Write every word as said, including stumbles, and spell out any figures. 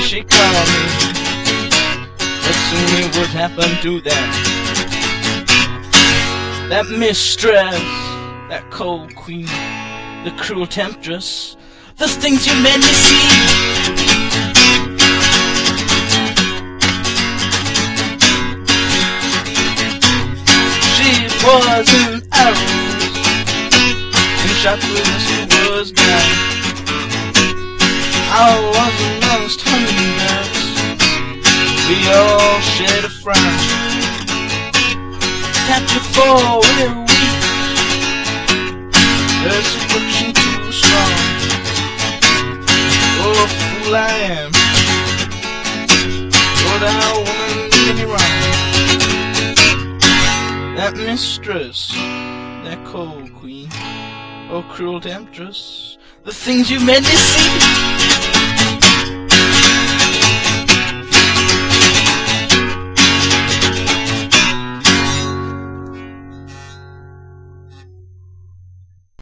she called me. Let's see what happened to them. That mistress, that cold queen, the cruel temptress, the things you made me see. She was an arrow and shot through Mister was down. I was amongst hundreds, we all shared a frown. Capture for a week, her seduction too strong. Oh, a fool I am, oh, that woman did me wrong. That mistress, that cold queen, oh cruel temptress, the things you made me see.